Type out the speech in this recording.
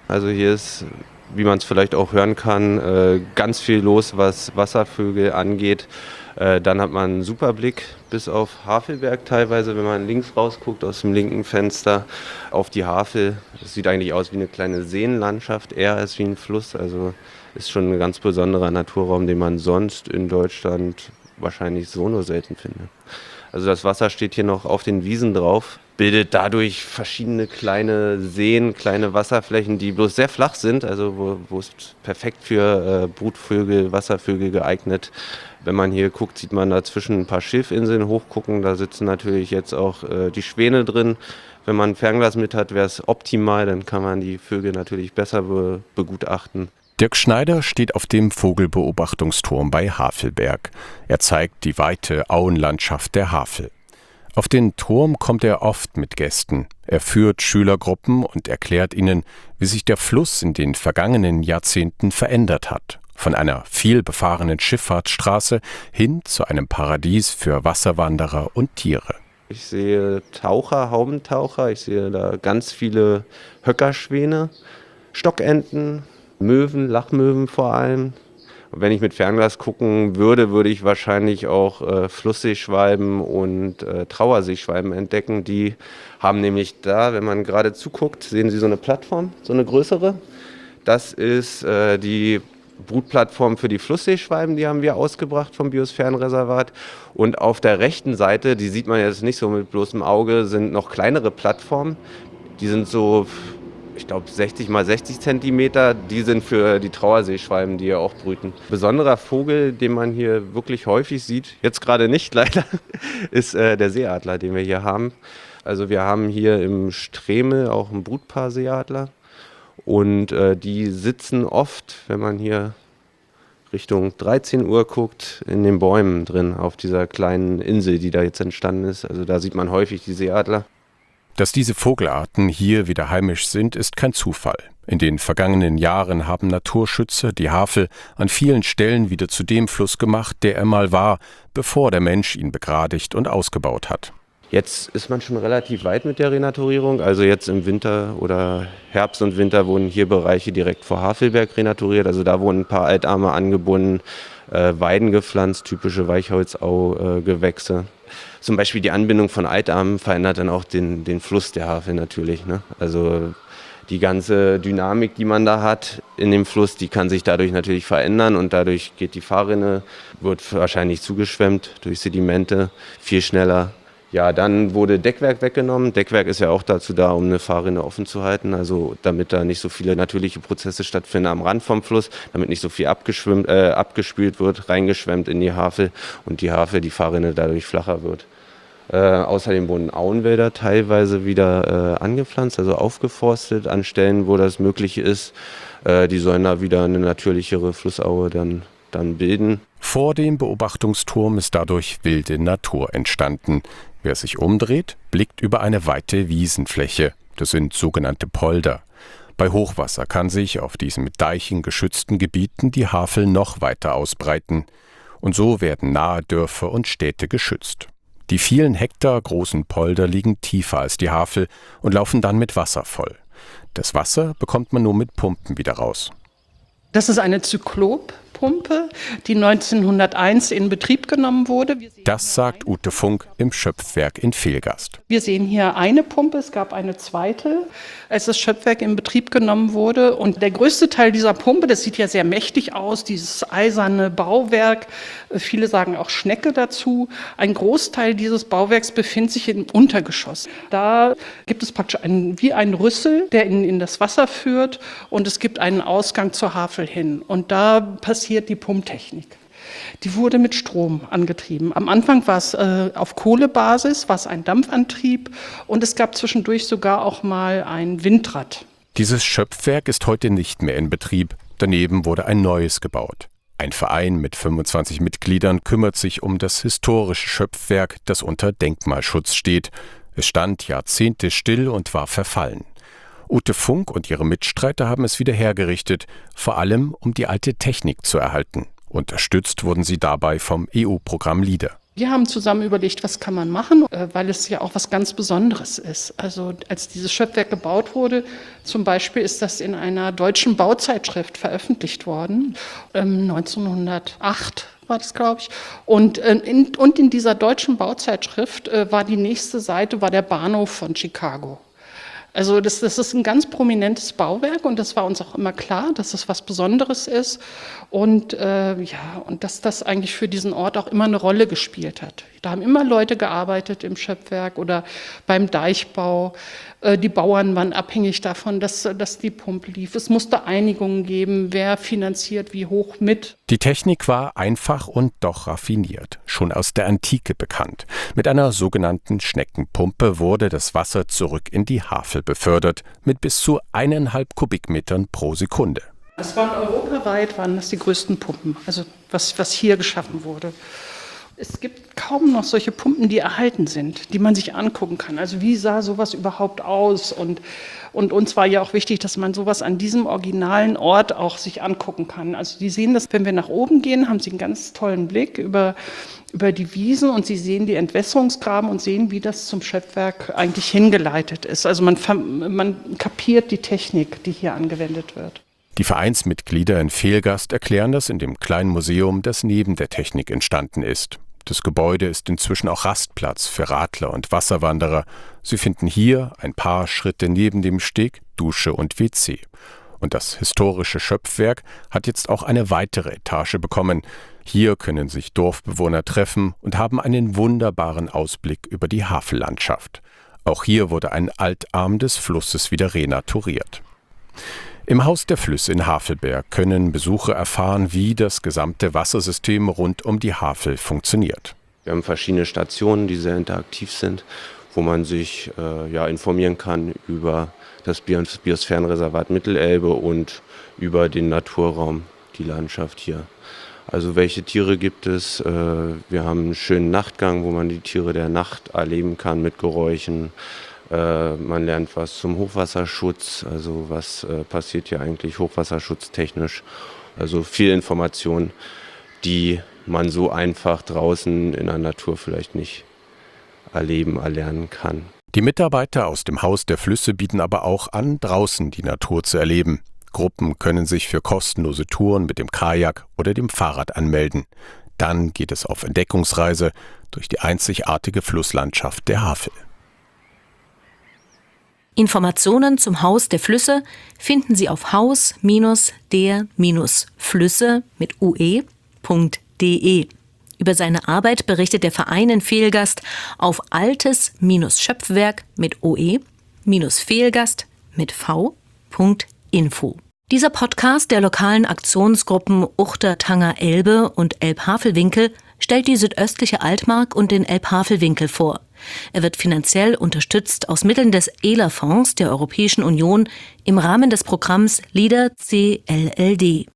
Also hier ist, wie man es vielleicht auch hören kann, ganz viel los, was Wasservögel angeht. Dann hat man einen super Blick bis auf Havelberg teilweise, wenn man links rausguckt aus dem linken Fenster auf die Havel. Das sieht eigentlich aus wie eine kleine Seenlandschaft, eher als wie ein Fluss. Also ist schon ein ganz besonderer Naturraum, den man sonst in Deutschland wahrscheinlich so nur selten findet. Also das Wasser steht hier noch auf den Wiesen drauf, bildet dadurch verschiedene kleine Seen, kleine Wasserflächen, die bloß sehr flach sind, also wo es perfekt für Brutvögel, Wasservögel geeignet. Wenn man hier guckt, sieht man dazwischen ein paar Schilfinseln hochgucken, da sitzen natürlich jetzt auch die Schwäne drin. Wenn man ein Fernglas mit hat, wäre es optimal, dann kann man die Vögel natürlich besser begutachten. Dirk Schneider steht auf dem Vogelbeobachtungsturm bei Havelberg. Er zeigt die weite Auenlandschaft der Havel. Auf den Turm kommt er oft mit Gästen. Er führt Schülergruppen und erklärt ihnen, wie sich der Fluss in den vergangenen Jahrzehnten verändert hat. Von einer vielbefahrenen Schifffahrtsstraße hin zu einem Paradies für Wasserwanderer und Tiere. Ich sehe Taucher, Haubentaucher, ich sehe da ganz viele Höckerschwäne, Stockenten, Möwen, Lachmöwen vor allem. Und wenn ich mit Fernglas gucken würde, würde ich wahrscheinlich auch Flussseeschwalben und Trauerseeschwalben entdecken. Die haben nämlich da, wenn man gerade zuguckt, sehen Sie so eine Plattform, so eine größere. Das ist die Brutplattform für die Flussseeschwalben, die haben wir ausgebracht vom Biosphärenreservat. Und auf der rechten Seite, die sieht man jetzt nicht so mit bloßem Auge, sind noch kleinere Plattformen. Die sind so, ich glaube 60 mal 60 Zentimeter, die sind für die Trauerseeschwalben, die hier auch brüten. Besonderer Vogel, den man hier wirklich häufig sieht, jetzt gerade nicht leider, ist der Seeadler, den wir hier haben. Also wir haben hier im Stremel auch ein Brutpaar Seeadler und die sitzen oft, wenn man hier Richtung 13 Uhr guckt, in den Bäumen drin, auf dieser kleinen Insel, die da jetzt entstanden ist. Also da sieht man häufig die Seeadler. Dass diese Vogelarten hier wieder heimisch sind, ist kein Zufall. In den vergangenen Jahren haben Naturschützer die Havel an vielen Stellen wieder zu dem Fluss gemacht, der er mal war, bevor der Mensch ihn begradigt und ausgebaut hat. Jetzt ist man schon relativ weit mit der Renaturierung. Also jetzt im Winter oder Herbst und Winter wurden hier Bereiche direkt vor Havelberg renaturiert. Also da wurden ein paar Altarme angebunden, Weiden gepflanzt, typische Weichholzau-Gewächse. Zum Beispiel die Anbindung von Altarmen verändert dann auch den Fluss der Havel natürlich, ne? Also die ganze Dynamik, die man da hat in dem Fluss, die kann sich dadurch natürlich verändern und dadurch geht die Fahrrinne, wird wahrscheinlich zugeschwemmt durch Sedimente, viel schneller. Ja, dann wurde Deckwerk weggenommen. Deckwerk ist ja auch dazu da, um eine Fahrrinne offen zu halten, also damit da nicht so viele natürliche Prozesse stattfinden am Rand vom Fluss, damit nicht so viel abgespült wird, reingeschwemmt in die Havel und die Havel, die Fahrrinne dadurch flacher wird. Außerdem wurden Auenwälder teilweise wieder angepflanzt, also aufgeforstet an Stellen, wo das möglich ist. Die sollen da wieder eine natürlichere Flussaue dann bilden. Vor dem Beobachtungsturm ist dadurch wilde Natur entstanden. Wer sich umdreht, blickt über eine weite Wiesenfläche. Das sind sogenannte Polder. Bei Hochwasser kann sich auf diesen mit Deichen geschützten Gebieten die Havel noch weiter ausbreiten. Und so werden nahe Dörfer und Städte geschützt. Die vielen Hektar großen Polder liegen tiefer als die Havel und laufen dann mit Wasser voll. Das Wasser bekommt man nur mit Pumpen wieder raus. Das ist eine Zyklop-Pumpe, die 1901 in Betrieb genommen wurde. Das sagt Ute Funk im Schöpfwerk in Vehlgast. Wir sehen hier eine Pumpe, es gab eine zweite, als das Schöpfwerk in Betrieb genommen wurde. Und der größte Teil dieser Pumpe, das sieht ja sehr mächtig aus, dieses eiserne Bauwerk, viele sagen auch Schnecke dazu. Ein Großteil dieses Bauwerks befindet sich im Untergeschoss. Da gibt es praktisch wie einen Rüssel, der in das Wasser führt und es gibt einen Ausgang zur Havel hin. Und da passiert die Pumptechnik. Die wurde mit Strom angetrieben. Am Anfang war es auf Kohlebasis, war es ein Dampfantrieb und es gab zwischendurch sogar auch mal ein Windrad. Dieses Schöpfwerk ist heute nicht mehr in Betrieb. Daneben wurde ein neues gebaut. Ein Verein mit 25 Mitgliedern kümmert sich um das historische Schöpfwerk, das unter Denkmalschutz steht. Es stand Jahrzehnte still und war verfallen. Ute Funk und ihre Mitstreiter haben es wieder hergerichtet, vor allem um die alte Technik zu erhalten. Unterstützt wurden sie dabei vom EU-Programm LEADER. Wir haben zusammen überlegt, was kann man machen, weil es ja auch was ganz Besonderes ist. Also als dieses Schöpfwerk gebaut wurde, zum Beispiel ist das in einer deutschen Bauzeitschrift veröffentlicht worden, 1908 war das, glaube ich. Und in dieser deutschen Bauzeitschrift war die nächste Seite, war der Bahnhof von Chicago. Also das ist ein ganz prominentes Bauwerk und das war uns auch immer klar, dass es was Besonderes ist und und dass das eigentlich für diesen Ort auch immer eine Rolle gespielt hat. Da haben immer Leute gearbeitet im Schöpfwerk oder beim Deichbau. Die Bauern waren abhängig davon, dass die Pumpe lief. Es musste Einigungen geben, wer finanziert wie hoch mit. Die Technik war einfach und doch raffiniert, schon aus der Antike bekannt. Mit einer sogenannten Schneckenpumpe wurde das Wasser zurück in die Havel befördert, mit bis zu 1,5 Kubikmetern pro Sekunde. Das europaweit waren das die größten Pumpen, also was hier geschaffen wurde. Es gibt kaum noch solche Pumpen, die erhalten sind, die man sich angucken kann. Also wie sah sowas überhaupt aus? Und uns war ja auch wichtig, dass man sowas an diesem originalen Ort auch sich angucken kann. Also die sehen das, wenn wir nach oben gehen, haben sie einen ganz tollen Blick über die Wiesen und sie sehen die Entwässerungsgraben und sehen, wie das zum Schöpfwerk eigentlich hingeleitet ist. Also man kapiert die Technik, die hier angewendet wird. Die Vereinsmitglieder in Fehlgast erklären das in dem kleinen Museum, das neben der Technik entstanden ist. Das Gebäude ist inzwischen auch Rastplatz für Radler und Wasserwanderer. Sie finden hier, ein paar Schritte neben dem Steg, Dusche und WC. Und das historische Schöpfwerk hat jetzt auch eine weitere Etage bekommen. Hier können sich Dorfbewohner treffen und haben einen wunderbaren Ausblick über die Havellandschaft. Auch hier wurde ein Altarm des Flusses wieder renaturiert. Im Haus der Flüsse in Havelberg können Besucher erfahren, wie das gesamte Wassersystem rund um die Havel funktioniert. Wir haben verschiedene Stationen, die sehr interaktiv sind, wo man sich informieren kann über das Biosphärenreservat Mittelelbe und über den Naturraum, die Landschaft hier. Also welche Tiere gibt es? Wir haben einen schönen Nachtgang, wo man die Tiere der Nacht erleben kann mit Geräuschen. Man lernt was zum Hochwasserschutz, also was passiert hier eigentlich hochwasserschutztechnisch. Also viel Information, die man so einfach draußen in der Natur vielleicht nicht erlernen kann. Die Mitarbeiter aus dem Haus der Flüsse bieten aber auch an, draußen die Natur zu erleben. Gruppen können sich für kostenlose Touren mit dem Kajak oder dem Fahrrad anmelden. Dann geht es auf Entdeckungsreise durch die einzigartige Flusslandschaft der Havel. Informationen zum Haus der Flüsse finden Sie auf haus-der-flüsse mit ue.de. Über seine Arbeit berichtet der Verein in Fehlgast auf altes-schöpfwerk mit oe-fehlgast mit v.info. Dieser Podcast der lokalen Aktionsgruppen Uchter-Tanger-Elbe und Elb-Havelwinkel stellt die südöstliche Altmark und den Elb-Havelwinkel vor. Er wird finanziell unterstützt aus Mitteln des ELA-Fonds der Europäischen Union im Rahmen des Programms LEADER CLLD.